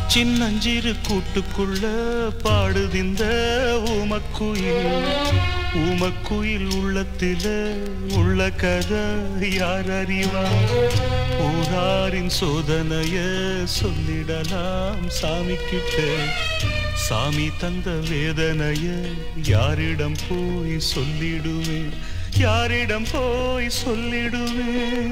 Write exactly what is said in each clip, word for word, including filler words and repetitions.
சின்னஞ்சிறு கூட்டுக்குள்ள பாடுதிந்த ஊமக்குயில். ஊமக்குயில் உள்ளத்தில உள்ள கதை யார் அறிவார்? ஊராரின் சோதனைய சொல்லிடலாம் சாமி கிட்ட. சாமி தந்த வேதனைய யாரிடம் போய் சொல்லிடுவேன்? யாரிடம் போய் சொல்லிடுவேன்?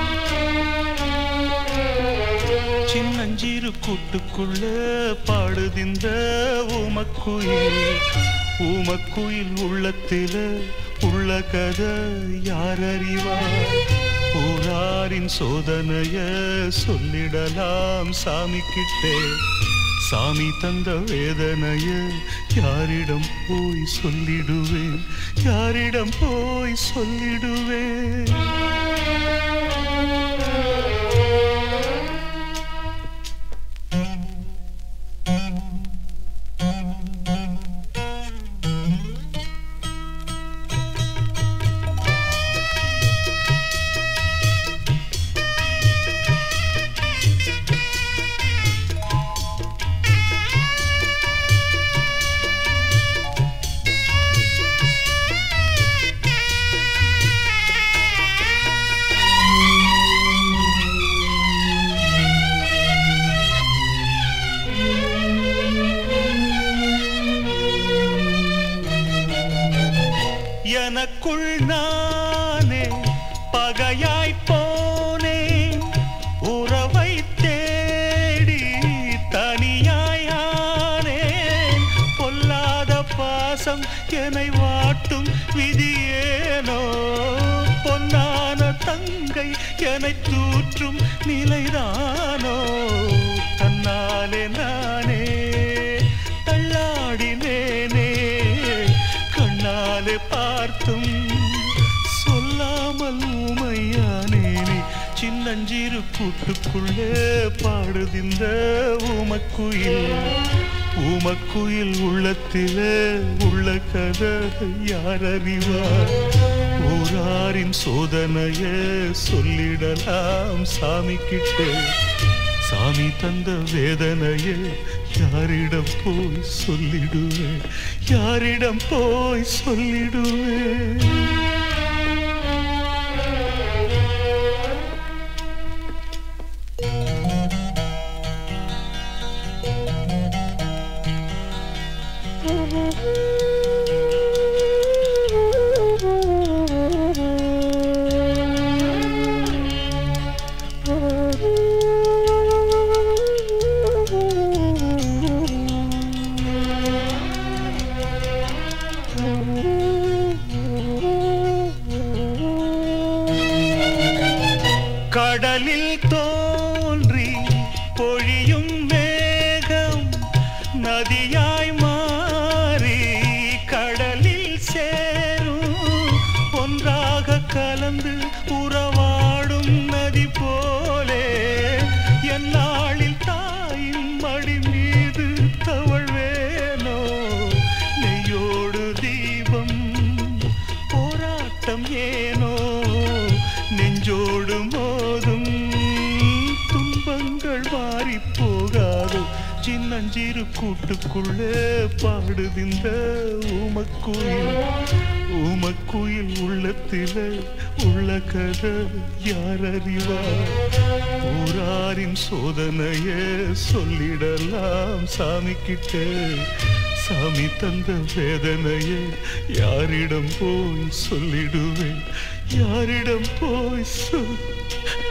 சின்னஞ்சிறு கூட்டுக்குள்ள பாடுதிந்த ஊமக்குயில். ஊமக்குயில் உள்ளத்தில உள்ள கதை யார் அறிவார்? ஊராரின் சோதனைய சொல்லிடலாம் சாமி கிட்டே. சாமி தந்த வேதனைய யாரிடம் போய் சொல்லிடுவேன்? யாரிடம் போய் சொல்லிடுவேன்? எனக்குள் நானே பகையாய் போனேன். உறவை தேடி தனியாயானேன். பொல்லாத பாசம் என்னை வாட்டும் விதியேனோ? பொன்னான தங்கை என்னை தூற்றும் நிலைதானோ? தன்னாலே நானே தள்ளாடினேனே. கண்ணாலே பார்த்தும் சொல்லாமல் ஊமையானேனே. சின்னஞ்சிறு கூட்டுக்குள்ளே பாடுதிந்த ஊமக்குயில். ஊமக்குயில் உள்ளத்திலே உள்ள கதை யார் அறிவார்? ஊராரின் சோதனைய சொல்லிடலாம் சாமி கிட்டே. சாமி தந்த வேதனைய யாரிடம் போய் சொல்லிடுவேன்? யாரிடம் போய் சொல்லிடுவேன்? கடலில் தோன்றி பொழியும் மேகம் நதியாய் மாறி கடலில் சேரும். ஒன்றாக கலந்து உறவாடும் நதி போலே எந்நாளில் தாயின் மடி மீது தவழ்வேனோ? நெய்யோடு தீபம் போராட்டம் ஏனோ? நெஞ்சோடு மோதும் துன்பங்கள் மாறி போகாதோ? சின்னஞ்சிறு கூட்டுக்குள்ளே பாடுதிந்த ஊமக்குயில். ஊமக்குயில் உள்ளத்தில உள்ள கதை யார் அறிவார்? ஊராரின் சோதனைய சொல்லிடலாம் சாமி கிட்ட. சாமி தந்த வேதனைய யாரிடம் போய் சொல்லிடுவேன்? யாரிடம் போய் சொல்